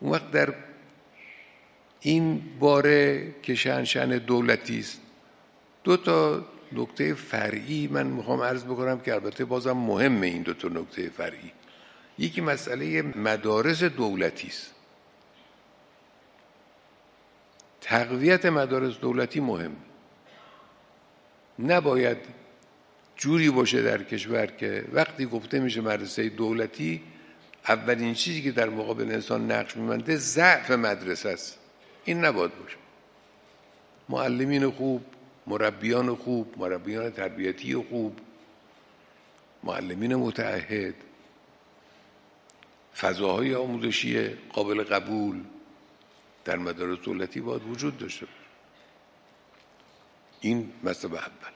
اون وقت در این باره که شأن دولتی است، دو تا نکته فرعی من میخوام عرض بکنم که البته بازم مهمه این دو تا نکته فرعی. یکی مسئله مدارس دولتی است. تقویت مدارس دولتی مهم. نباید جوری باشه در کشور که وقتی گفته میشه مدرسه دولتی، اولین چیزی که در مقابل انسان نقش می‌بنده ضعف مدرسه است. این نباید باشه. معلمین خوب، مربیان خوب، مربیان تربیتی خوب، معلمین متعهد، فضاهای آموزشی قابل قبول در مدارس دولتی باید وجود داشته باشه. این مسئله اول.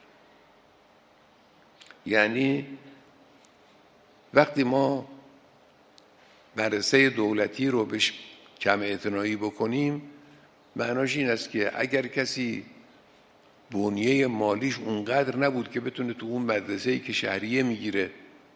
یعنی وقتی ما مدرسه دولتی رو بهش کم اعتنایی بکنیم، معناش این است که اگر کسی بنیه مالیش اونقدر نبود که بتونه تو اون مدرسه‌ای که شهریه میگیره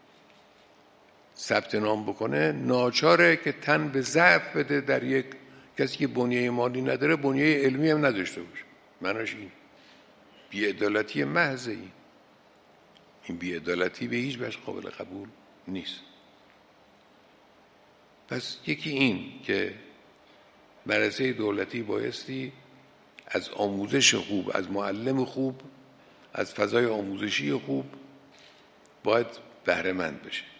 ثبت نام بکنه، ناچاره که تن به ضعف بده در یک کسی که بنیه مالی نداره، بنیه علمی هم نداشته باشه. معناش این بی‌عدالتی محض. این بی‌عدالتی به هیچ وجه قابل قبول نیست. پس یکی این که مدرسه دولتی بایستی از آموزش خوب، از معلم خوب، از فضای آموزشی خوب باید بهره مند بشه.